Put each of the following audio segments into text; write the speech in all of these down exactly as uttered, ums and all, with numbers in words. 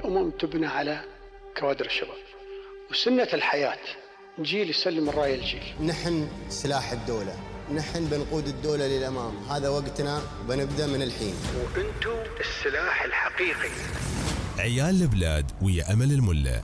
الأمم تبنى على كوادر الشباب، وسنة الحياة جيل يسلم الراية الجيل. نحن سلاح الدولة، نحن بنقود الدولة للأمام، هذا وقتنا بنبدأ من الحين. وأنتم السلاح الحقيقي. عيال البلاد ويا أمل الملا.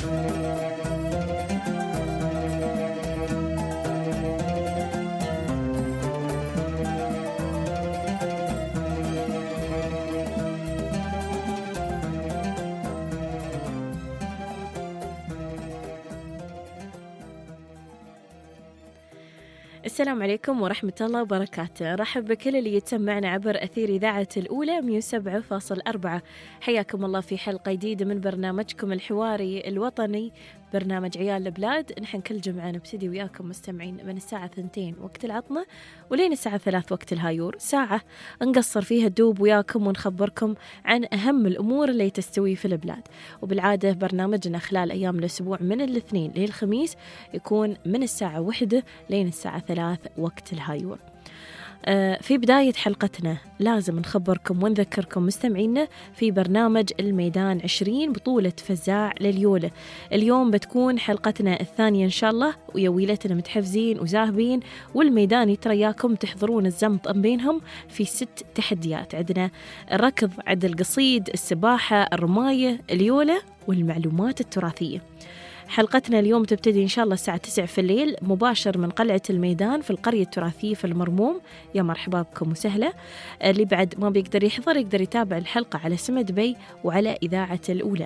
السلام عليكم ورحمة الله وبركاته. رحب بكل اللي يتسمعنا عبر أثير إذاعة الأولى مية وسبعة فاصلة أربعة. حياكم الله في حلقة جديدة من برنامجكم الحواري الوطني، برنامج عيال البلاد. نحن كل جمعة نبتدي وياكم مستمعين من الساعة ثنتين وقت العطنة ولين الساعة ثلاث وقت الهايور، ساعة نقصر فيها الدوب وياكم ونخبركم عن أهم الأمور اللي تستوي في البلاد. وبالعادة برنامجنا خلال أيام الأسبوع من الاثنين للخميس يكون من الساعة واحدة لين الساعة ثلاث وقت الهايور. في بداية حلقتنا لازم نخبركم ونذكركم مستمعينا في برنامج الميدان عشرين بطولة فزاع لليولة. اليوم بتكون حلقتنا الثانية إن شاء الله، ويا ويلتنا متحفزين وزاهبين، والميدان يترياكم تحضرون الزمط بينهم في ست تحديات. عندنا الركض، عند القصيد، السباحة، الرماية، اليولة والمعلومات التراثية. حلقتنا اليوم تبتدي إن شاء الله الساعة تسعة في الليل مباشر من قلعة الميدان في القرية التراثية في المرموم. يا مرحبا بكم وسهلا. اللي بعد ما بيقدر يحضر يقدر يتابع الحلقة على سمد بي وعلى إذاعة الأولى.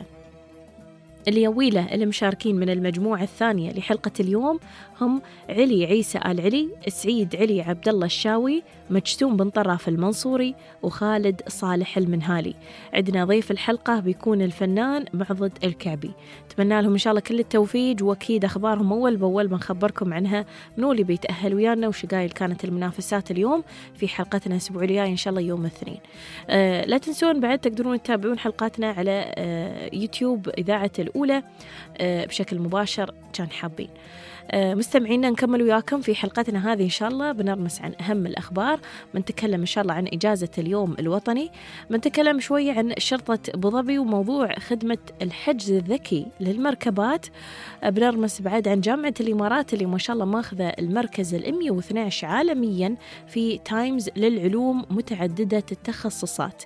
اللي يويله المشاركين من المجموعة الثانية لحلقة اليوم هم علي عيسى آل علي، سعيد علي عبد الله الشاوي، مجتوم بن طراف المنصوري، وخالد صالح المنهالي. عندنا ضيف الحلقة بيكون الفنان معضد الكعبي. أتمنى لهم إن شاء الله كل التوفيق، وأكيد أخبارهم أول بأول بنخبركم عنها، منو اللي بيتأهل ويانا وشقايل كانت المنافسات اليوم في حلقتنا الأسبوع الجاي إن شاء الله يوم الاثنين. آه لا تنسون بعد تقدرون تتابعون حلقاتنا على آه يوتيوب إذاعة الأولى آه بشكل مباشر كان حابين. مستمعينا نكمل وياكم في حلقتنا هذه إن شاء الله، بنرمس عن أهم الأخبار، بنتكلم إن شاء الله عن إجازة اليوم الوطني، بنتكلم شوية عن شرطة أبو ظبي وموضوع خدمة الحجز الذكي للمركبات، بنرمس بعد عن جامعة الإمارات اللي ما شاء الله ماخذة المركز المئة واثني عشر عالميا في تايمز للعلوم متعددة التخصصات.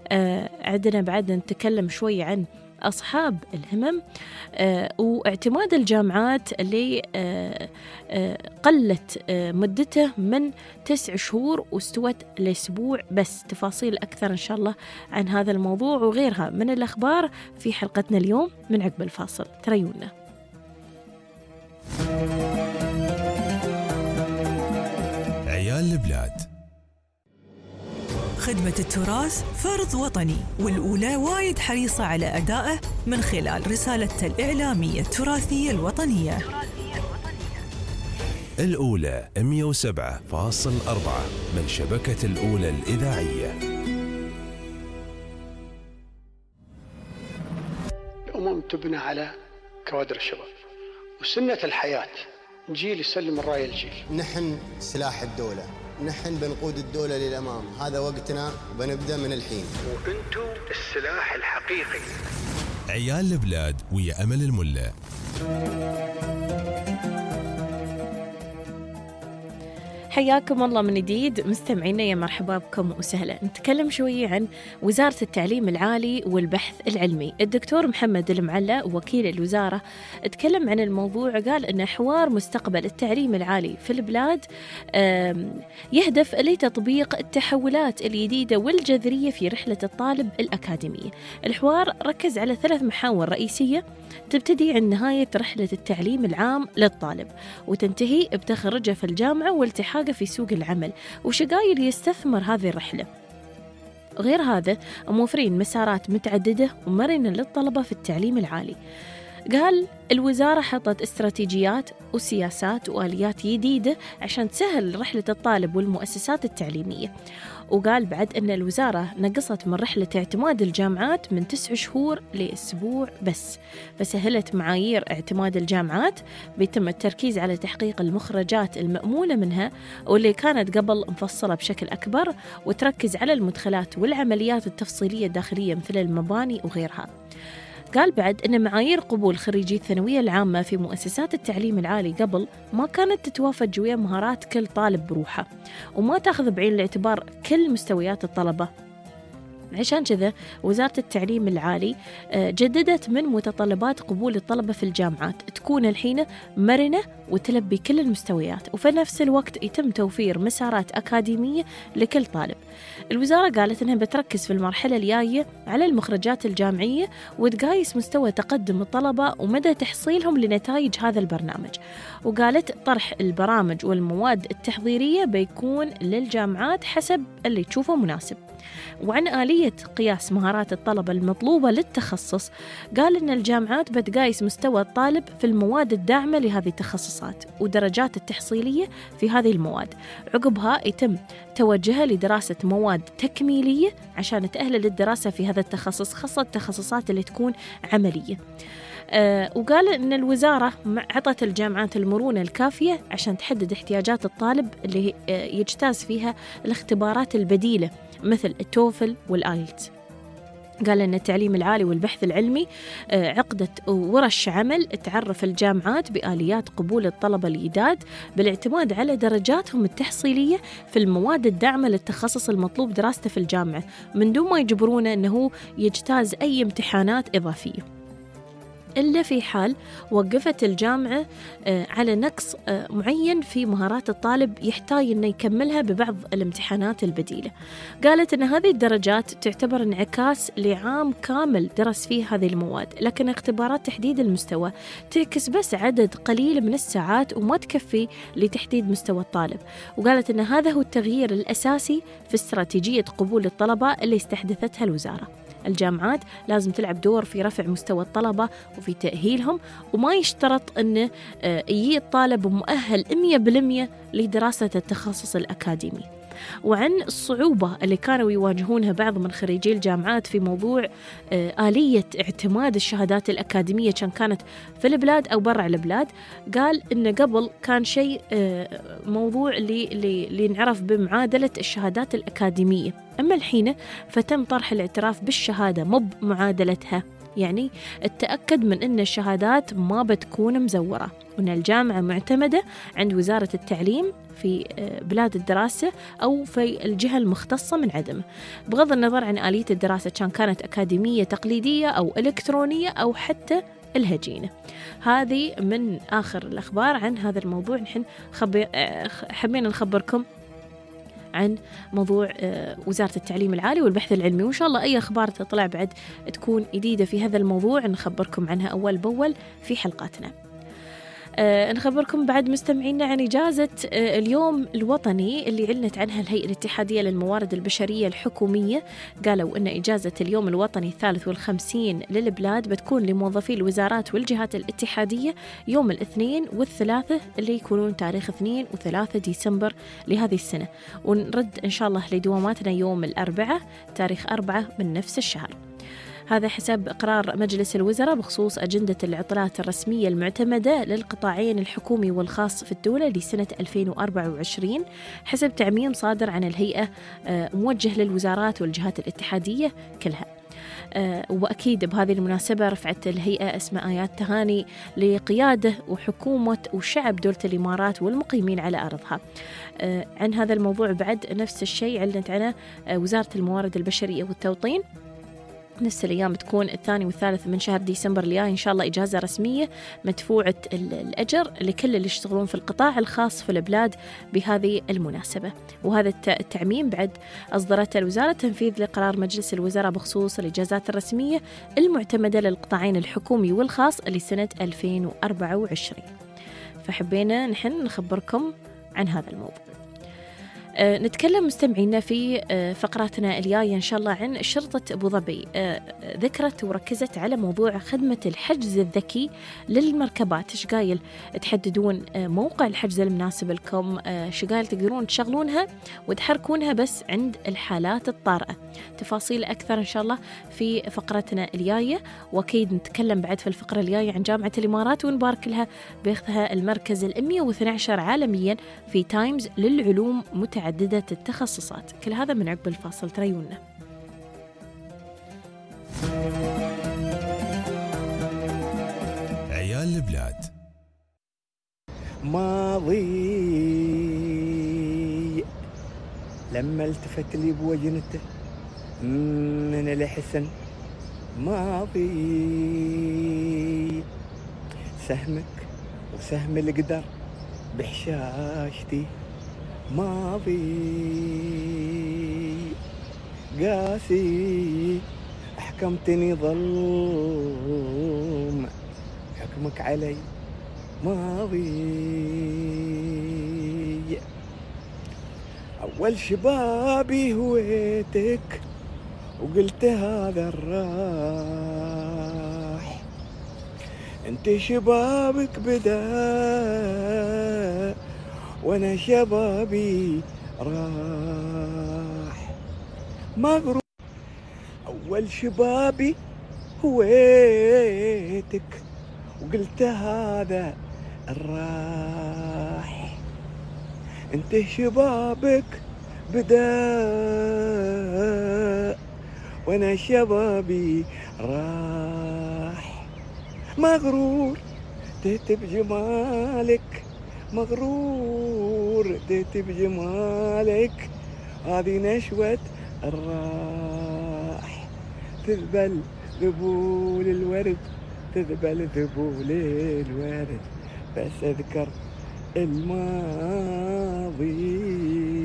عندنا بعد نتكلم شوية عن أصحاب الهمم آه، واعتماد الجامعات اللي آه، آه، قلت آه، مدته من تسع شهور واستوت لأسبوع بس. تفاصيل أكثر إن شاء الله عن هذا الموضوع وغيرها من الأخبار في حلقتنا اليوم من عقب الفاصل. تريونا عيال البلاد. خدمة التراث فرض وطني، والأولى وايد حريصة على أدائه من خلال رسالتها الإعلامية التراثية الوطنية. الأولى مية وسبعة فاصلة أربعة من شبكة الأولى الإذاعية. الأمم تبنى على كوادر الشباب، وسنة الحياة جيل يسلم الراية الجيل. نحن سلاح الدولة، نحن بنقود الدولة للأمام، هذا وقتنا بنبدأ من الحين. وأنتم السلاح الحقيقي. عيال البلاد ويا أمل الملا. حياكم الله من جديد مستمعينا، يا مرحبا بكم وسهلا. نتكلم شوية عن وزارة التعليم العالي والبحث العلمي. الدكتور محمد المعلى وكيل الوزارة اتكلم عن الموضوع، قال أن حوار مستقبل التعليم العالي في البلاد يهدف لتطبيق التحولات الجديدة والجذرية في رحلة الطالب الأكاديمية. الحوار ركز على ثلاث محاور رئيسية تبتدي عند نهاية رحلة التعليم العام للطالب وتنتهي بتخرجه في الجامعة والتحاقه في سوق العمل، وشقايل يستثمر هذه الرحلة. غير هذا موفرين مسارات متعددة ومرنة للطلبة في التعليم العالي. قال الوزارة حطت استراتيجيات وسياسات وآليات جديدة عشان تسهل رحلة الطالب والمؤسسات التعليمية. وقال بعد أن الوزارة نقصت من رحلة اعتماد الجامعات من تسع شهور لأسبوع بس، فسهلت معايير اعتماد الجامعات، بيتم التركيز على تحقيق المخرجات المأمولة منها واللي كانت قبل مفصلة بشكل أكبر، وتركز على المدخلات والعمليات التفصيلية الداخلية مثل المباني وغيرها. قال بعد أن معايير قبول خريجي الثانوية العامة في مؤسسات التعليم العالي قبل ما كانت تتوافق ويا مهارات كل طالب بروحه، وما تأخذ بعين الاعتبار كل مستويات الطلبة. عشان كذا وزارة التعليم العالي جددت من متطلبات قبول الطلبة في الجامعات تكون الحين مرنة وتلبي كل المستويات، وفي نفس الوقت يتم توفير مسارات أكاديمية لكل طالب. الوزارة قالت أنها بتركز في المرحلة الجاية على المخرجات الجامعية وتقايس مستوى تقدم الطلبة ومدى تحصيلهم لنتائج هذا البرنامج، وقالت طرح البرامج والمواد التحضيرية بيكون للجامعات حسب اللي تشوفه مناسب. وعن آلية قياس مهارات الطلبة المطلوبة للتخصص، قال أن الجامعات بتقايس مستوى الطالب في المواد الداعمة لهذه التخصصات ودرجات التحصيلية في هذه المواد، عقبها يتم توجهها لدراسة مواد تكميلية عشان تأهل للدراسة في هذا التخصص، خاصة التخصصات اللي تكون عملية. أه وقال أن الوزارة عطت الجامعات المرونة الكافية عشان تحدد احتياجات الطالب اللي يجتاز فيها الاختبارات البديلة مثل التوفل والآيلتس. قال أن التعليم العالي والبحث العلمي عقدت ورش عمل تعرف الجامعات بآليات قبول الطلبة الجداد بالاعتماد على درجاتهم التحصيلية في المواد الداعمة للتخصص المطلوب دراسته في الجامعة، من دون ما يجبرونه أنه يجتاز أي امتحانات إضافية، إلا في حال وقفت الجامعة على نقص معين في مهارات الطالب يحتاج أنه يكملها ببعض الامتحانات البديلة. قالت أن هذه الدرجات تعتبر انعكاس لعام كامل درس فيه هذه المواد، لكن اختبارات تحديد المستوى تعكس بس عدد قليل من الساعات وما تكفي لتحديد مستوى الطالب. وقالت أن هذا هو التغيير الأساسي في استراتيجية قبول الطلبة اللي استحدثتها الوزارة. الجامعات لازم تلعب دور في رفع مستوى الطلبة وفي تأهيلهم، وما يشترط أن يجي الطالب مؤهل مية بالمية لدراسة التخصص الأكاديمي. وعن الصعوبة اللي كانوا يواجهونها بعض من خريجي الجامعات في موضوع آلية اعتماد الشهادات الأكاديمية كان كانت في البلاد أو برا البلاد، قال إن قبل كان شيء موضوع اللي اللي نعرف بمعادلة الشهادات الأكاديمية، أما الحين فتم طرح الاعتراف بالشهادة مو بمعادلتها، يعني التأكد من أن الشهادات ما بتكون مزورة، وأن الجامعة معتمدة عند وزارة التعليم في بلاد الدراسة أو في الجهة المختصة من عدمه، بغض النظر عن آلية الدراسة كان كانت أكاديمية تقليدية أو إلكترونية أو حتى الهجينة. هذه من آخر الأخبار عن هذا الموضوع. نحن خبي... حبينا نخبركم عن موضوع وزارة التعليم العالي والبحث العلمي، وإن شاء الله أي أخبار تطلع بعد تكون جديدة في هذا الموضوع نخبركم عنها أول بأول في حلقاتنا. أه نخبركم بعد مستمعينا عن إجازة أه اليوم الوطني اللي علنت عنها الهيئة الاتحادية للموارد البشرية الحكومية. قالوا أن إجازة اليوم الوطني الثالث والخمسين للبلاد بتكون لموظفي الوزارات والجهات الاتحادية يوم الاثنين والثلاثة اللي يكونون تاريخ اثنين وثلاثة ديسمبر لهذه السنة، ونرد إن شاء الله لدواماتنا يوم الأربعاء تاريخ أربعة من نفس الشهر. هذا حسب قرار مجلس الوزراء بخصوص أجندة العطلات الرسمية المعتمدة للقطاعين الحكومي والخاص في الدولة لسنة ألفين وأربعة وعشرين حسب تعميم صادر عن الهيئة موجه للوزارات والجهات الاتحادية كلها. وأكيد بهذه المناسبة رفعت الهيئة أسماء آيات تهاني لقيادة وحكومة وشعب دولة الإمارات والمقيمين على أرضها. عن هذا الموضوع بعد نفس الشيء علنت عنه وزارة الموارد البشرية والتوطين. نفس الأيام تكون الثاني والثالث من شهر ديسمبر الجاي إن شاء الله إجازة رسمية مدفوعة الأجر لكل اللي يشتغلون في القطاع الخاص في البلاد بهذه المناسبة. وهذا التعميم بعد أصدرته الوزارة تنفيذ لقرار مجلس الوزراء بخصوص الإجازات الرسمية المعتمدة للقطاعين الحكومي والخاص لسنة ألفين وأربعة وعشرين. فحبينا نحن نخبركم عن هذا الموضوع. أه نتكلم مستمعينا في أه فقراتنا الجاية إن شاء الله عن شرطة أبو ظبي. أه ذكرت وركزت على موضوع خدمة الحجز الذكي للمركبات. إيش قايل تحددون أه موقع الحجز المناسب لكم، إيش قايل تقدرون تشغلونها وتحركونها بس عند الحالات الطارئة. تفاصيل أكثر إن شاء الله في فقرتنا الجاية، وأكيد نتكلم بعد في الفقرة الجاية عن جامعة الإمارات ونبارك لها بأخذها المركز المئة واثني عشر عالميا في تايمز للعلوم متعددة عددة التخصصات. كل هذا من عقب الفاصل، تريونا. لما التفت لي بوجنته من الحسن ماضي، سهمك وسهم القدر بحشاشتي ماضي، قاسي أحكمتني ظلم، حكمك علي ماضي. أول شبابي هويتك وقلت هذا الراح، انت شبابك بدا وانا شبابي راح، مغروب. اول شبابي هويتك وقلت هذا الراح، انت شبابك بدا وانا شبابي راح، مغرور ديت بجمالك، مغرور ديت بجمالك، هذه نشوة الراح، تذبل ذبول الورد، تذبل ذبول الورد، بس اذكر الماضي،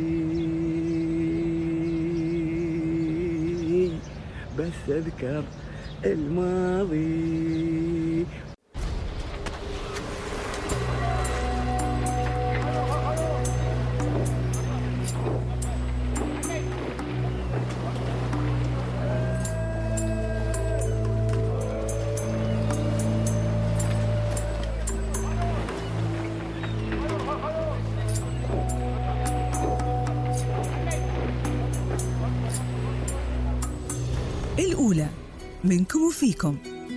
بس اذكر الماضي. الأولى منكم وفيكم.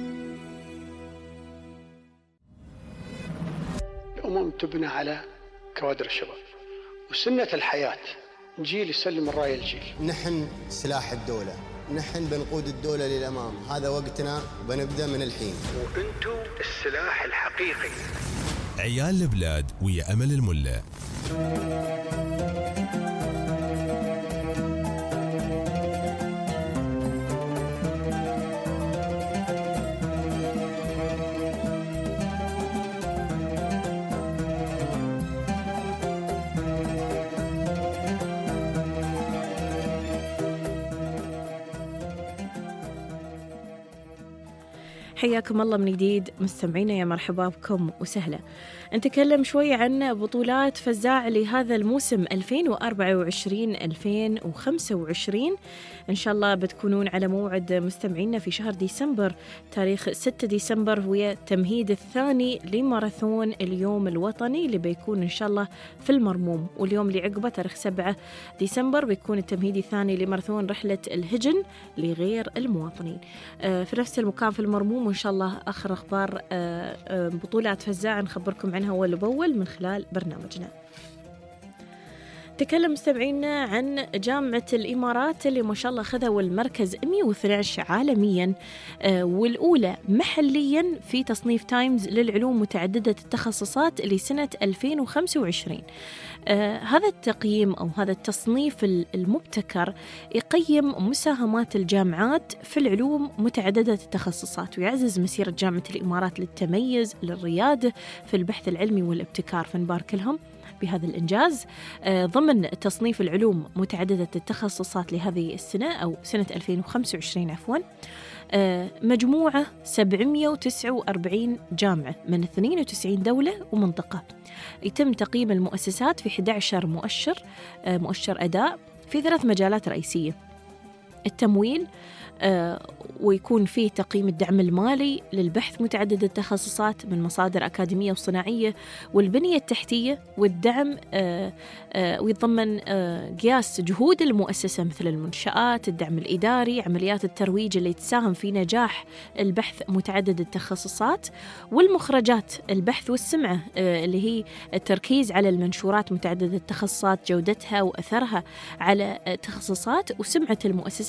الأمم تبنى على كوادر الشباب، وسنة الحياة جيل يسلم الراية الجيل. نحن سلاح الدولة، نحن بنقود الدولة للأمام، هذا وقتنا وبنبدأ من الحين. وأنتم السلاح الحقيقي. عيال البلاد ويا أمل الملا. حياكم الله من جديد مستمعينا، يا مرحبا بكم وسهلا. نتكلم شوي عن بطولات فزاع لهذا الموسم ألفين وأربعة وعشرين ألفين وخمسة وعشرين. إن شاء الله بتكونون على موعد مستمعينا في شهر ديسمبر، تاريخ ستة ديسمبر، وهي التمهيد الثاني لماراثون اليوم الوطني اللي بيكون إن شاء الله في المرموم. واليوم اللي عقبه تاريخ سبعة ديسمبر بيكون التمهيد الثاني لماراثون رحلة الهجن لغير المواطنين في نفس المكان في المرموم. وإن شاء الله آخر أخبار بطولات فزاع نخبركم عنها أول بأول من خلال برنامجنا. تكلم مستمعينا عن جامعة الإمارات اللي ما شاء الله خذوا المركز مئة واثني عشر عالميا والأولى محليا في تصنيف تايمز للعلوم متعددة التخصصات لسنة ألفين وخمسة وعشرين. آه هذا التقييم أو هذا التصنيف المبتكر يقيم مساهمات الجامعات في العلوم متعددة التخصصات، ويعزز مسيرة جامعة الإمارات للتميز للريادة في البحث العلمي والابتكار، فنبارك لهم بهذا الإنجاز. آه ضمن تصنيف العلوم متعددة التخصصات لهذه السنة أو سنة ألفين وخمسة وعشرين عفواً، آه مجموعة سبعمئة وتسعة وأربعين جامعة من اثنين وتسعين دولة ومنطقة. يتم تقييم المؤسسات في أحد عشر مؤشر آه مؤشر أداء في ثلاث مجالات رئيسية: التمويل، آه ويكون فيه تقييم الدعم المالي للبحث متعدد التخصصات من مصادر أكاديمية وصناعية، والبنية التحتية والدعم، آه آه ويتضمن آه قياس جهود المؤسسة مثل المنشآت، الدعم الإداري، عمليات الترويج اللي تساهم في نجاح البحث متعدد التخصصات، والمخرجات البحث والسمعة آه اللي هي التركيز على المنشورات متعددة التخصصات، جودتها وأثرها على التخصصات وسمعة المؤسسة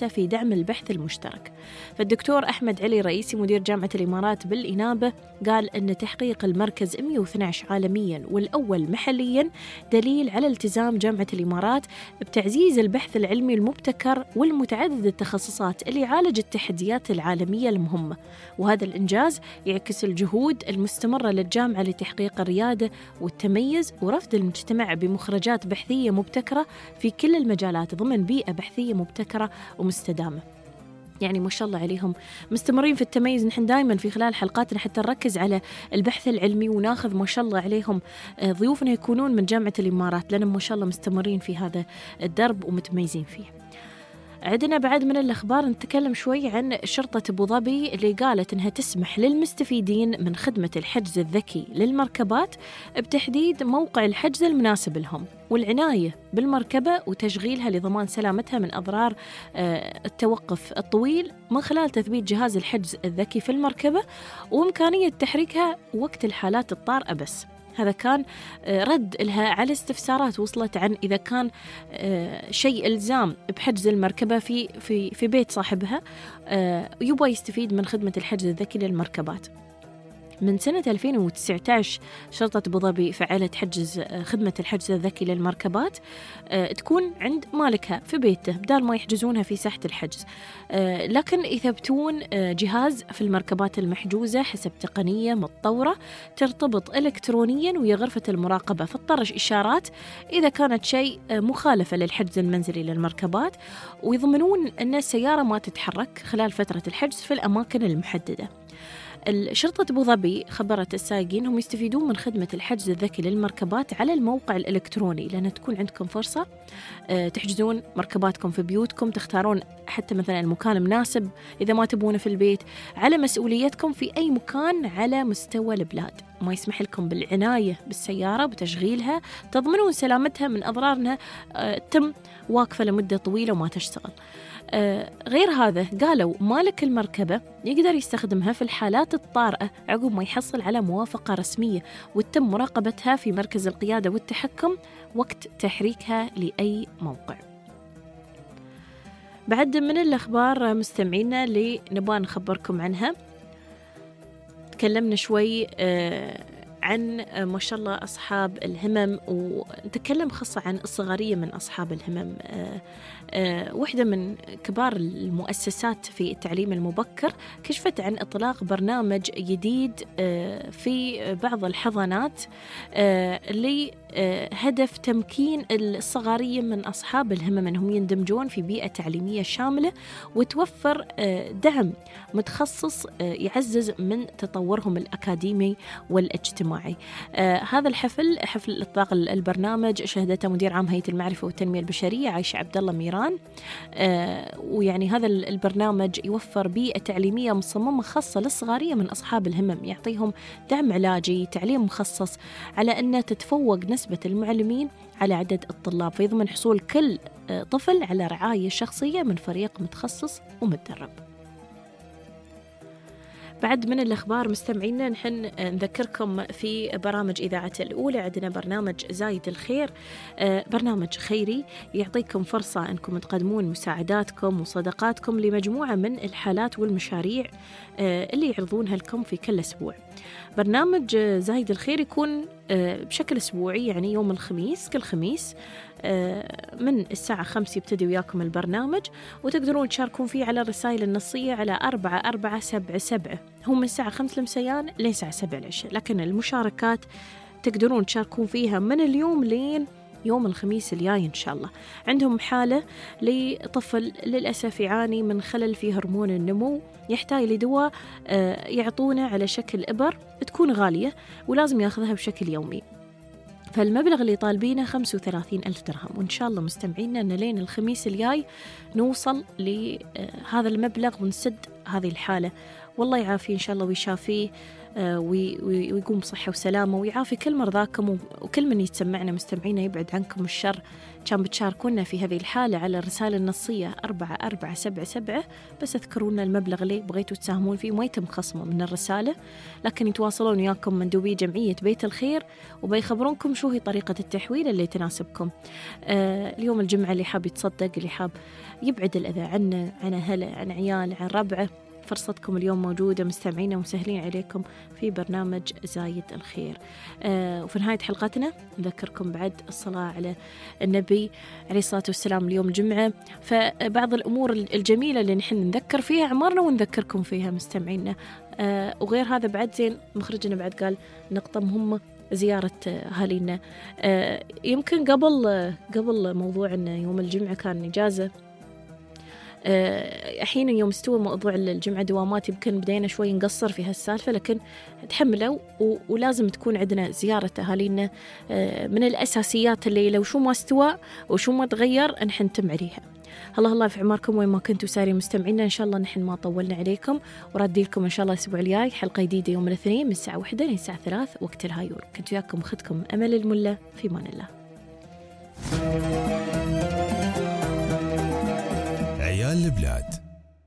المؤسسة في دعم البحث المشترك. فالدكتور أحمد علي رئيسي مدير جامعة الإمارات بالإنابة قال أن تحقيق المركز مئة واثني عشر عالميا والأول محليا دليل على التزام جامعة الإمارات بتعزيز البحث العلمي المبتكر والمتعدد التخصصات اللي يعالج التحديات العالمية المهمة. وهذا الإنجاز يعكس الجهود المستمرة للجامعة لتحقيق الريادة والتميز ورفد المجتمع بمخرجات بحثية مبتكرة في كل المجالات ضمن بيئة بحثية مبتكرة ومستدامة. يعني ما شاء الله عليهم مستمرين في التميز. نحن دائما في خلال حلقاتنا حتى نركز على البحث العلمي وناخذ ما شاء الله عليهم ضيوفنا يكونون من جامعة الإمارات، لأنهم ما شاء الله مستمرين في هذا الدرب ومتميزين فيه. عندنا بعد من الأخبار نتكلم شوي عن شرطة أبو ظبي اللي قالت أنها تسمح للمستفيدين من خدمة الحجز الذكي للمركبات بتحديد موقع الحجز المناسب لهم والعناية بالمركبة وتشغيلها لضمان سلامتها من أضرار التوقف الطويل من خلال تثبيت جهاز الحجز الذكي في المركبة وإمكانية تحريكها وقت الحالات الطارئة بس. هذا كان رد لها على استفسارات وصلت عن إذا كان شيء إلزام بحجز المركبة في في في بيت صاحبها يبغى يستفيد من خدمة الحجز الذكي للمركبات. من سنة ألفين وتسعة عشر شرطة أبو ظبي فعلت حجز خدمة الحجز الذكي للمركبات تكون عند مالكها في بيته بدال ما يحجزونها في ساحة الحجز، لكن يثبتون جهاز في المركبات المحجوزة حسب تقنية متطورة ترتبط إلكترونيا ويا غرفة المراقبة فتطرش إشارات إذا كانت شيء مخالفة للحجز المنزلي للمركبات، ويضمنون أن السيارة ما تتحرك خلال فترة الحجز في الأماكن المحددة. الشرطة أبو ظبي خبرت السائقين هم يستفيدون من خدمة الحجز الذكي للمركبات على الموقع الإلكتروني، لأن تكون عندكم فرصة تحجزون مركباتكم في بيوتكم، تختارون حتى مثلا المكان مناسب إذا ما تبونه في البيت، على مسؤوليتكم في أي مكان على مستوى البلاد. ما يسمح لكم بالعناية بالسيارة بتشغيلها، تضمنون سلامتها من أضرار أنها تم واقفة لمدة طويلة وما تشتغل. آه غير هذا قالوا مالك المركبة يقدر يستخدمها في الحالات الطارئة عقب ما يحصل على موافقة رسمية وتم مراقبتها في مركز القيادة والتحكم وقت تحريكها لأي موقع. بعد من الأخبار مستمعينا اللي نبغى نخبركم عنها، تكلمنا شوي آه عن ما شاء الله أصحاب الهمم، ونتكلم خاصة عن الصغارية من أصحاب الهمم. أه أه واحدة من كبار المؤسسات في التعليم المبكر كشفت عن إطلاق برنامج جديد أه في بعض الحضانات أه لهدف تمكين الصغارية من أصحاب الهمم أنهم يندمجون في بيئة تعليمية شاملة وتوفر أه دعم متخصص أه يعزز من تطورهم الأكاديمي والاجتماعي. آه هذا الحفل حفل إطلاق البرنامج شهدته مدير عام هيئة المعرفة والتنمية البشرية عايشة عبد الله ميران. آه ويعني هذا البرنامج يوفر بيئة تعليمية مصممة خاصة للصغارية من أصحاب الهمم، يعطيهم دعم علاجي، تعليم مخصص على أن تتفوق نسبة المعلمين على عدد الطلاب، فيضمن حصول كل آه طفل على رعاية شخصية من فريق متخصص ومتدرب. بعد من الأخبار مستمعينا نحن نذكركم في برامج إذاعة الأولى عندنا برنامج زايد الخير، برنامج خيري يعطيكم فرصة أنكم تقدمون مساعداتكم وصدقاتكم لمجموعة من الحالات والمشاريع اللي يعرضونها لكم في كل أسبوع. برنامج زايد الخير يكون بشكل أسبوعي، يعني يوم الخميس، كل خميس من الساعة خمس يبتدي وياكم البرنامج، وتقدرون تشاركون فيه على الرسائل النصية على أربعة أربعة سبعة سبعة، هم من الساعة خمس المسيان لين الساعة سبعة العشاء، لكن المشاركات تقدرون تشاركون فيها من اليوم لين يوم الخميس الجاي إن شاء الله. عندهم حالة لطفل للأسف يعاني من خلل في هرمون النمو، يحتاج لدواء يعطونه على شكل إبر، تكون غالية ولازم يأخذها بشكل يومي، فالمبلغ اللي طالبينه خمسة وثلاثين ألف درهم، وإن شاء الله مستمعينا أن لين الخميس الجاي نوصل لهذا المبلغ ونسد هذه الحالة. والله يعافيه إن شاء الله ويشافيه ويقوم بصحة وسلامة ويعافي كل مرضاكم وكل من يتسمعنا مستمعينا، يبعد عنكم الشر. كان بتشاركونا في هذه الحالة على الرسالة النصية أربعة أربعة سبعة سبعة، بس اذكرونا المبلغ اللي بغيتوا تساهمون فيه، ما يتم خصمه من الرسالة، لكن يتواصلون وياكم مندوبي جمعية بيت الخير وبيخبرونكم شو هي طريقة التحويل اللي تناسبكم. آه اليوم الجمعة اللي حاب يتصدق، اللي حاب يبعد الأذى عنه، عن أهله، عن عياله، عن ربعه، فرصتكم اليوم موجودة مستمعينا ومسهلين عليكم في برنامج زايد الخير. آه وفي نهاية حلقتنا نذكركم بعد الصلاة على النبي عليه الصلاة والسلام اليوم الجمعة، فبعض الأمور الجميلة اللي نحن نذكر فيها عمرنا ونذكركم فيها مستمعينا. آه وغير هذا بعد زين مخرجنا بعد قال نقطة مهمة، زيارة أهالينا. آه يمكن قبل آه قبل موضوع أن يوم الجمعة كان إجازة، أحيانا يوم استوى موضوع الجمعة دوامات يمكن بدينا شوي نقصر في هالسالفة، لكن تحملوا ولازم تكون عندنا زيارة أهالينا من الأساسيات اللي لو شو ما استوى وشو ما تغير نحن نتم عليها. الله الله في عماركم وين ما كنتوا ساري مستمعينا، إن شاء الله نحن ما طولنا عليكم، وردي لكم إن شاء الله الأسبوع الجاي حلقة جديدة يوم الاثنين من الساعة واحدة للساعة ثلاث وقت الهايور. كنت وياكم أختكم أمل الملا، في مان الله. عيال البلاد.